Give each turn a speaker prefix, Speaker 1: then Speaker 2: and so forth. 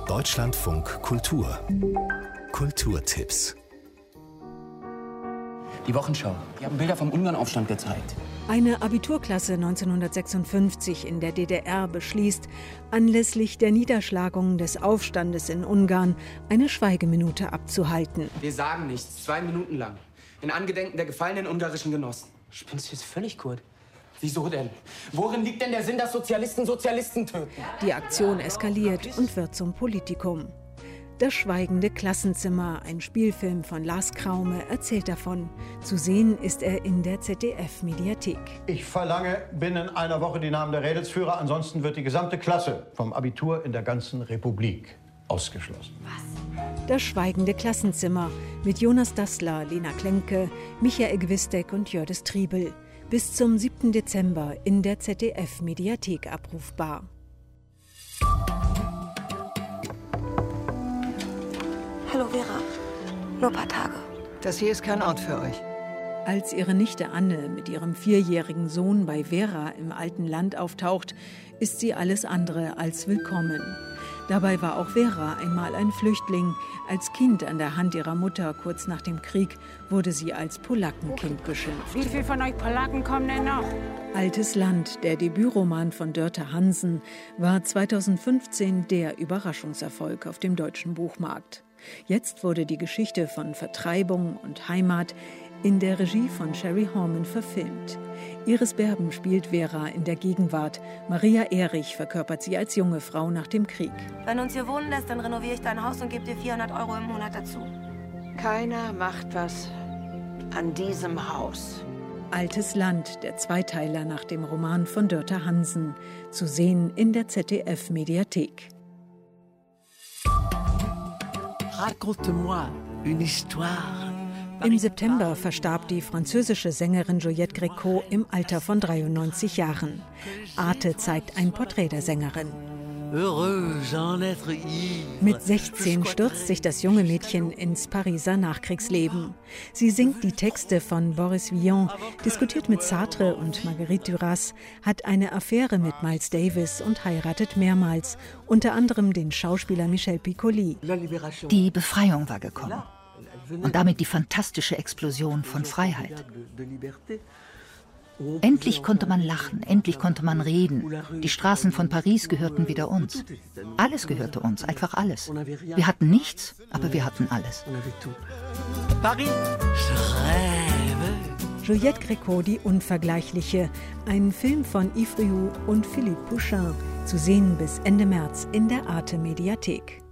Speaker 1: Deutschlandfunk Kultur. Kulturtipps.
Speaker 2: Die Wochenschau. Die haben Bilder vom Ungarnaufstand gezeigt.
Speaker 3: Eine Abiturklasse 1956 in der DDR beschließt, anlässlich der Niederschlagung des Aufstandes in Ungarn eine Schweigeminute abzuhalten.
Speaker 2: Wir sagen nichts, 2 Minuten lang. In Angedenken der gefallenen ungarischen Genossen. Spinnst du jetzt völlig gut? Wieso denn? Worin liegt denn der Sinn, dass Sozialisten Sozialisten töten?
Speaker 3: Die Aktion eskaliert und wird zum Politikum. Das schweigende Klassenzimmer, ein Spielfilm von Lars Kraume, erzählt davon. Zu sehen ist er in der ZDF-Mediathek.
Speaker 4: Ich verlange binnen einer Woche die Namen der Rädelsführer, ansonsten wird die gesamte Klasse vom Abitur in der ganzen Republik ausgeschlossen.
Speaker 3: Das schweigende Klassenzimmer mit Jonas Dassler, Lena Klenke, Michael Gwisdek und Jördis Triebel. Bis zum 7. Dezember in der ZDF-Mediathek abrufbar.
Speaker 5: Hallo Vera, nur ein paar Tage.
Speaker 6: Das hier ist kein Ort für euch.
Speaker 3: Als ihre Nichte Anne mit ihrem 4-jährigen Sohn bei Vera im alten Land auftaucht, ist sie alles andere als willkommen. Dabei war auch Vera einmal ein Flüchtling. Als Kind an der Hand ihrer Mutter kurz nach dem Krieg wurde sie als Polackenkind beschimpft.
Speaker 7: Wie viele von euch Polacken kommen denn noch?
Speaker 3: Altes Land, der Debütroman von Dörte Hansen, war 2015 der Überraschungserfolg auf dem deutschen Buchmarkt. Jetzt wurde die Geschichte von Vertreibung und Heimat in der Regie von Sherry Horman verfilmt. Iris Berben spielt Vera in der Gegenwart. Maria Erich verkörpert sie als junge Frau nach dem Krieg.
Speaker 5: Wenn du uns hier wohnen lässt, dann renoviere ich dein Haus und gebe dir 400 € im Monat dazu.
Speaker 6: Keiner macht was an diesem Haus.
Speaker 3: Altes Land, der Zweiteiler nach dem Roman von Dörte Hansen. Zu sehen in der ZDF-Mediathek.
Speaker 8: Raconte-moi une histoire.
Speaker 3: Im September verstarb die französische Sängerin Juliette Gréco im Alter von 93 Jahren. Arte zeigt ein Porträt der Sängerin. Mit 16 stürzt sich das junge Mädchen ins Pariser Nachkriegsleben. Sie singt die Texte von Boris Vian, diskutiert mit Sartre und Marguerite Duras, hat eine Affäre mit Miles Davis und heiratet mehrmals, unter anderem den Schauspieler Michel Piccoli.
Speaker 9: Die Befreiung war gekommen. Und damit die fantastische Explosion von Freiheit. Endlich konnte man lachen, endlich konnte man reden. Die Straßen von Paris gehörten wieder uns. Alles gehörte uns, einfach alles. Wir hatten nichts, aber wir hatten alles.
Speaker 3: Juliette Gréco, die Unvergleichliche. Ein Film von Yves Rioux und Philippe Pouchin. Zu sehen bis Ende März in der Arte-Mediathek.